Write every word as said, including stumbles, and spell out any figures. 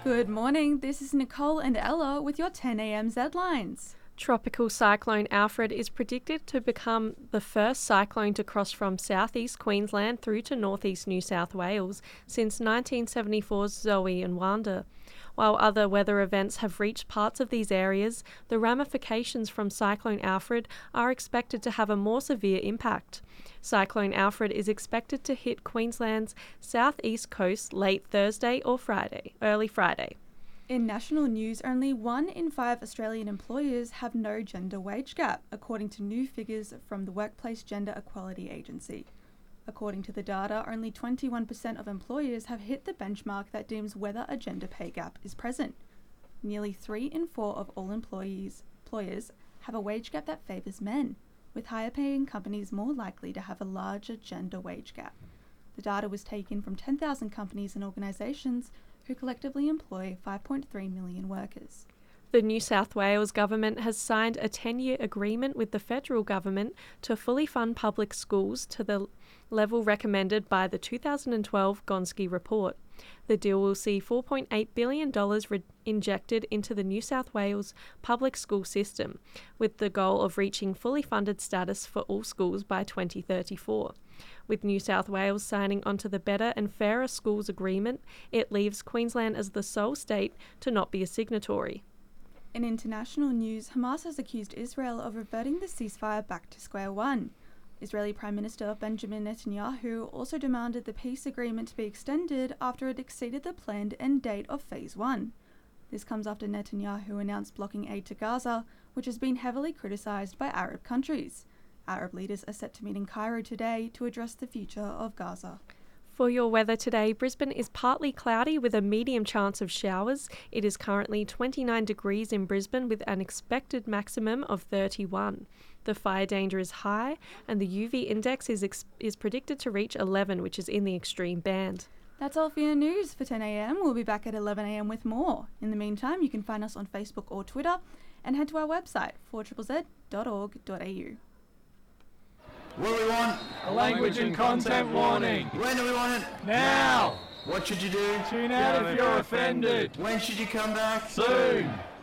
Good morning, this is Nicole and Ella with your ten a m Zlines. Tropical cyclone Alfred is predicted to become the first cyclone to cross from southeast Queensland through to northeast New South Wales since nineteen seventy-four's Zoe and Wanda. While other weather events have reached parts of these areas, the ramifications from Cyclone Alfred are expected to have a more severe impact. Cyclone Alfred is expected to hit Queensland's southeast coast late Thursday or Friday, early Friday. In national news, only one in five Australian employers have no gender wage gap, according to new figures from the Workplace Gender Equality Agency. According to the data, only twenty-one percent of employers have hit the benchmark that deems whether a gender pay gap is present. Nearly three in four of all employees, employers have a wage gap that favours men, with higher paying companies more likely to have a larger gender wage gap. The data was taken from ten thousand companies and organisations who collectively employ five point three million workers. The New South Wales government has signed a ten-year agreement with the federal government to fully fund public schools to the level recommended by the two thousand twelve Gonski report. The deal will see four point eight billion dollars re- injected into the New South Wales public school system, with the goal of reaching fully funded status for all schools by twenty thirty-four. With New South Wales signing onto the Better and Fairer Schools Agreement, it leaves Queensland as the sole state to not be a signatory. In international news, Hamas has accused Israel of reverting the ceasefire back to square one. Israeli Prime Minister Benjamin Netanyahu also demanded the peace agreement to be extended after it exceeded the planned end date of Phase one. This comes after Netanyahu announced blocking aid to Gaza, which has been heavily criticised by Arab countries. Arab leaders are set to meet in Cairo today to address the future of Gaza. For your weather today, Brisbane is partly cloudy with a medium chance of showers. It is currently twenty-nine degrees in Brisbane with an expected maximum of thirty-one. The fire danger is high and the U V index is ex- is predicted to reach eleven, which is in the extreme band. That's all for your news for ten a m. We'll be back at eleven a m with more. In the meantime, you can find us on Facebook or Twitter and head to our website, four z z dot org dot a u. What do we want? A language and content warning. When do we want it? Now! What should you do? Tune out if you're offended. When should you come back? Soon!